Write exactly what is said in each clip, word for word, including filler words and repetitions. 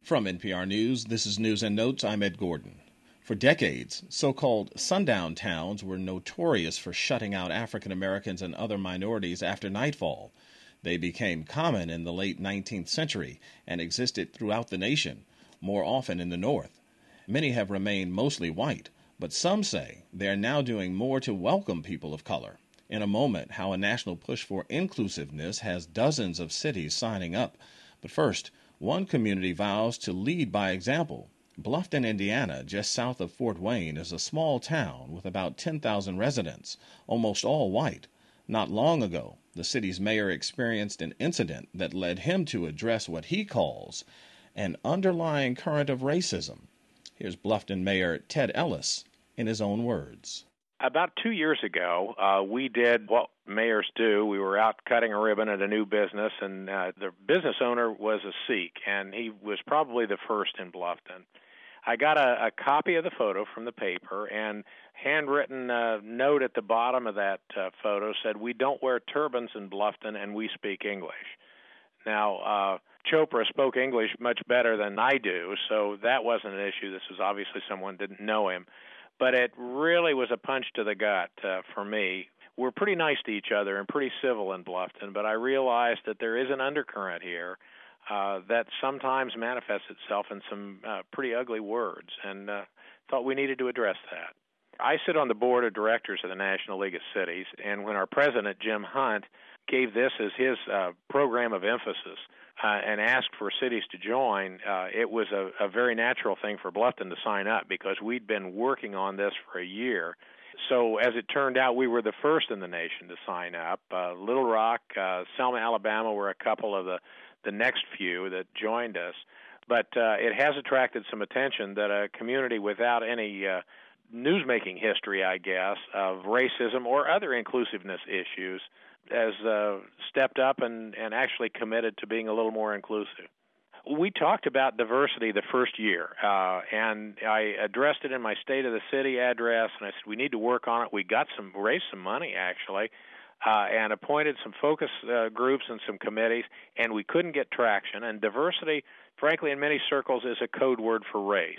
From N P R News, this is News and Notes. I'm Ed Gordon. For decades, so-called sundown towns were notorious for shutting out African Americans and other minorities after nightfall. They became common in the late nineteenth century and existed throughout the nation, more often in the North. Many have remained mostly white, but some say they are now doing more to welcome people of color. In a moment, how a national push for inclusiveness has dozens of cities signing up. But first, one community vows to lead by example. Bluffton, Indiana, just south of Fort Wayne, is a small town with about ten thousand residents, almost all white. Not long ago, the city's mayor experienced an incident that led him to address what he calls an underlying current of racism. Here's Bluffton Mayor Ted Ellis in his own words. About two years ago, uh, we did what mayors do. We were out cutting a ribbon at a new business, and uh, the business owner was a Sikh, and he was probably the first in Bluffton. I got a, a copy of the photo from the paper, and handwritten uh, note at the bottom of that uh, photo said, "We don't wear turbans in Bluffton, and we speak English." Now, uh, Chopra spoke English much better than I do, so that wasn't an issue. This was obviously someone didn't know him. But it really was a punch to the gut uh, for me. We're pretty nice to each other and pretty civil in Bluffton, but I realized that there is an undercurrent here uh, that sometimes manifests itself in some uh, pretty ugly words, and uh, thought we needed to address that. I sit on the board of directors of the National League of Cities, and when our president, Jim Hunt, gave this as his uh, program of emphasis, Uh, and asked for cities to join, uh, it was a, a very natural thing for Bluffton to sign up because we'd been working on this for a year. So as it turned out, we were the first in the nation to sign up. Uh, Little Rock, uh, Selma, Alabama were a couple of the, the next few that joined us. But uh, it has attracted some attention that a community without any uh, newsmaking history, I guess, of racism or other inclusiveness issues has uh, stepped up and, and actually committed to being a little more inclusive. We talked about diversity the first year, uh, and I addressed it in my State of the City address, and I said we need to work on it. We got some, raised some money, actually, uh, and appointed some focus uh, groups and some committees, and we couldn't get traction. And diversity, frankly, in many circles is a code word for race.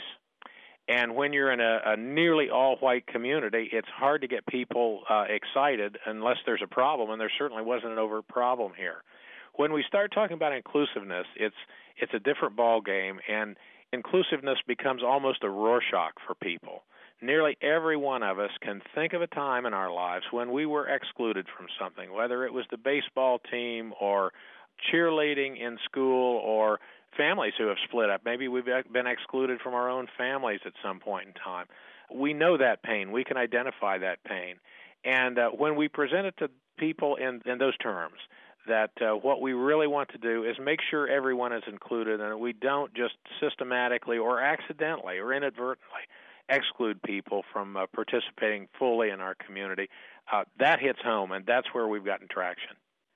And when you're in a, a nearly all-white community, it's hard to get people uh, excited unless there's a problem, and there certainly wasn't an overt problem here. When we start talking about inclusiveness, it's it's a different ball game, and inclusiveness becomes almost a Rorschach for people. Nearly every one of us can think of a time in our lives when we were excluded from something, whether it was the baseball team or cheerleading in school or families who have split up. Maybe we've been excluded from our own families at some point in time. We know that pain. We can identify that pain. And uh, when we present it to people in, in those terms, that uh, what we really want to do is make sure everyone is included and we don't just systematically or accidentally or inadvertently exclude people from uh, participating fully in our community, uh, that hits home, and that's where we've gotten traction.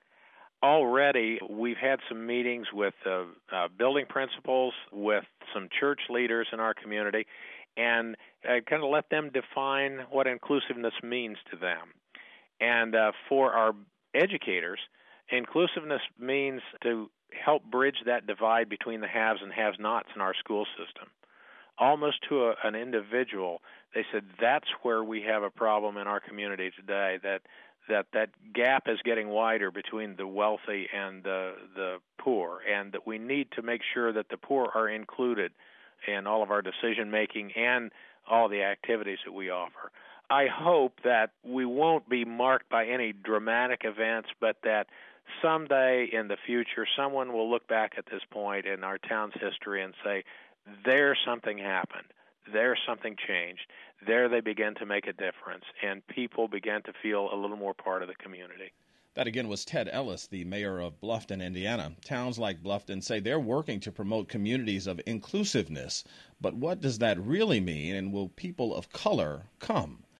Already, we've had some meetings with uh, uh, building principals, with some church leaders in our community, and uh, kind of let them define what inclusiveness means to them. And uh, for our educators, inclusiveness means to help bridge that divide between the haves and have-nots in our school system. Almost to a, an individual, they said that's where we have a problem in our community today, that that that gap is getting wider between the wealthy and the the poor, and that we need to make sure that the poor are included in all of our decision-making and all the activities that we offer. I hope that we won't be marked by any dramatic events, but that someday in the future someone will look back at this point in our town's history and say, there something happened. There something changed. There they began to make a difference, and people began to feel a little more part of the community. That again was Ted Ellis, the mayor of Bluffton, Indiana. Towns like Bluffton say they're working to promote communities of inclusiveness. But what does that really mean, and will people of color come?